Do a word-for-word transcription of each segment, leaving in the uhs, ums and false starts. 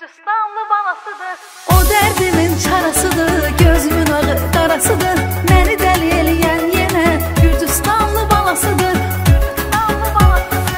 Gürcüstanlı balasıdır. O derdimin çarasıdır, gözümün ağı qarasıdır. Məni dəli eləyən yenə Gürcüstanlı balasıdır. Gürcüstanlı balasıdır.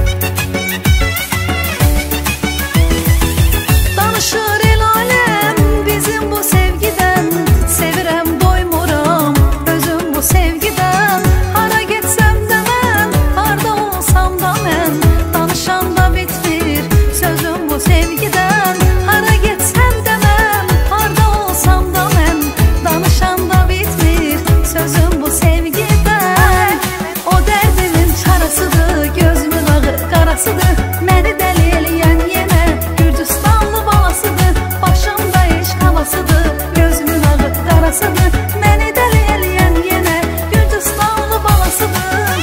Danışır el aləm bizim bu sevgidən. Sevirəm doymuram özüm bu sevgidən. Hara getsəm də mən, harda olsam da mən. Danışanda bitmir sözüm bu sevgidən. Hara getsəm də mən, harda olsam da mən. Danışanda bitmir sözüm bu sevgidən. O dərdimin çarasıdır, gözümün ağı qarasıdır. Məni dəli eləyən yenə Gürcüstanlı balasıdır. Başımda iş havasıdır, gözümün ağı qarasıdır. Məni dəli eləyən yenə Gürcüstanlı balasıdır.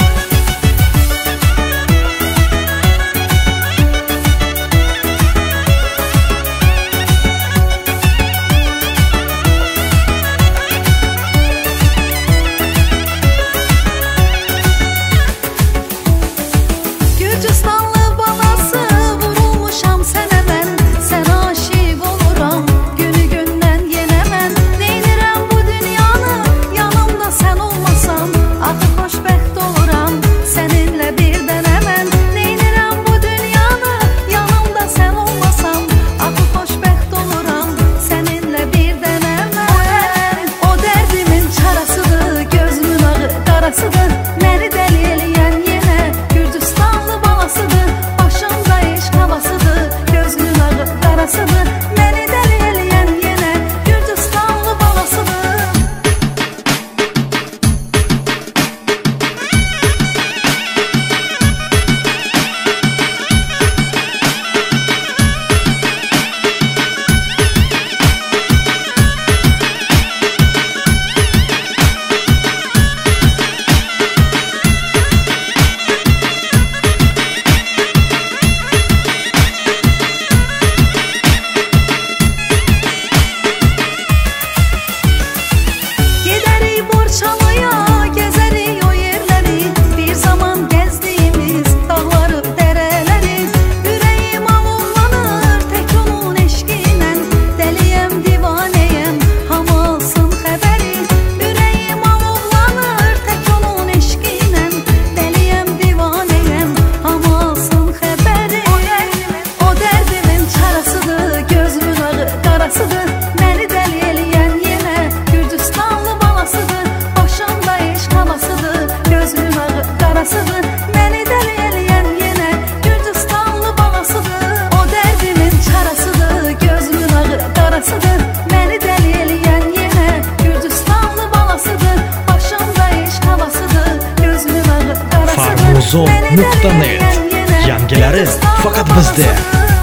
Gürcüstanlı balası vurulmuşam sənə mən. Sənə aşiq oluram günü gündən yenə mən. Neynirəm bu dünyanı yanımda sən olmasan. Axı xoşbəxt oluram səninlə bir dənə mən. Neynirəm bu dünyanı yanımda sən olmasan. Axı xoşbəxt oluram səninlə bir dənə mən. O dərdimin çarasıdır, gözümün ağı qarasıdır. Məni dəli eləyən yenə Gürcüstanlı balasıdır. Başımda eşq havasıdır, gözünün ağı qarasıdır. Məni dəli eləyən yenə Gürcüstanlı balasıdır. Gedərik Borçalıya, gəzərik o yerləri. Bir zaman gəzdiyimiz dağları, dərələri. Ürəyim alovlanır tək onun eşqinə. Dəliyəm, divanəyəm, hamı alsın xəbəri. Ürəyim alovlanır tək onun eşqinə. Dəliyəm, divanəyəm, hamı alsın xəbəri. O dərdimin çarasıdır, gözümün ağı qarasıdır. Məni dəli eləyən yenə Gürcüstanlı balasıdır. Başımda eşq havasıdır, gözümün ağı qarasıdır. Məni dəli eləyən yenə Gürcüstanlı balasıdır. O dərdimin çarasıdır, gözümün ağı qarasıdır. Məni dəli eləyən yenə Gürcüstanlı balasıdır. Başımda eşq havasıdır, gözümün ağı qarasıdır. Farmuzon nokta net. Yangileri fakat bizde.